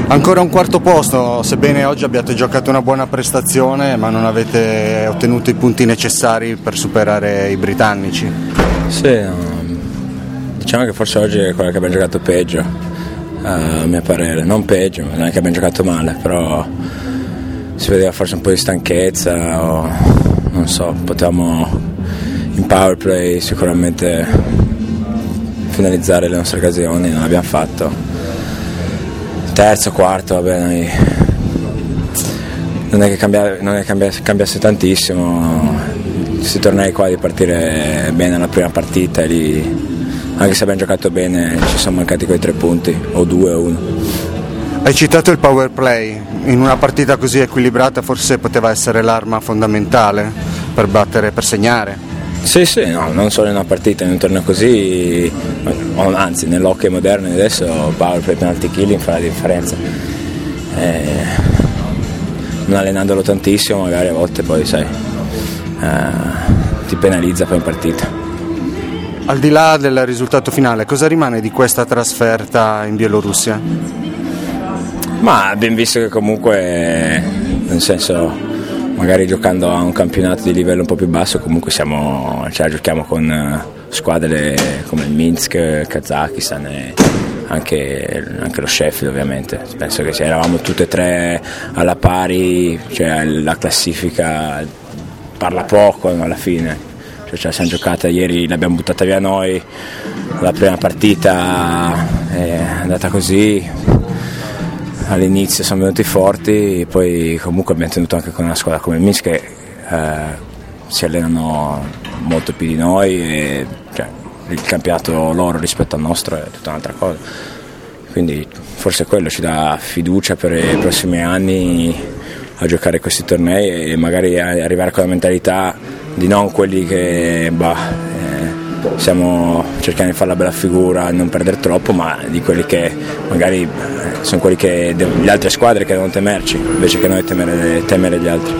Ancora un quarto posto, sebbene oggi abbiate giocato una buona prestazione, ma non avete ottenuto i punti necessari per superare i britannici. Sì, diciamo che forse oggi è quella che abbiamo giocato peggio, a mio parere. Non peggio, non è che abbiamo giocato male, però si vedeva forse un po' di stanchezza, o non so, potevamo in power play sicuramente finalizzare le nostre occasioni, non l'abbiamo fatto. Terzo, quarto, vabbè, noi non è che cambiasse tantissimo. Questi tornei qua di partire bene alla prima partita e lì, anche se abbiamo giocato bene, ci sono mancati quei 3 punti, o 2 o 1. Hai citato il power play, in una partita così equilibrata forse poteva essere l'arma fondamentale per battere, per segnare. Sì, no, non solo in una partita, in un torneo così, anzi nell'hockey moderno adesso power play, penalty killing fa la differenza. Non allenandolo tantissimo magari a volte poi sai, ti penalizza poi in partita. Al di là del risultato finale, cosa rimane di questa trasferta in Bielorussia? Ma abbiamo visto che comunque, nel senso, magari giocando a un campionato di livello un po' più basso comunque ce la giochiamo con squadre come il Minsk, Kazakistan e anche lo Sheffield ovviamente. Penso che eravamo tutte e 3 alla pari, cioè la classifica parla poco alla fine, cioè ce la siamo giocata ieri, l'abbiamo buttata via noi, la prima partita è andata così. All'inizio sono venuti forti, poi comunque abbiamo tenuto anche con una squadra come il Minsk che si allenano molto più di noi e cioè, il campionato loro rispetto al nostro è tutta un'altra cosa. Quindi forse quello ci dà fiducia per i prossimi anni a giocare questi tornei e magari arrivare con la mentalità di non quelli che stiamo cercando di fare la bella figura, non perdere troppo, ma di quelli che magari sono quelli che le altre squadre che devono temerci invece che noi temere gli altri.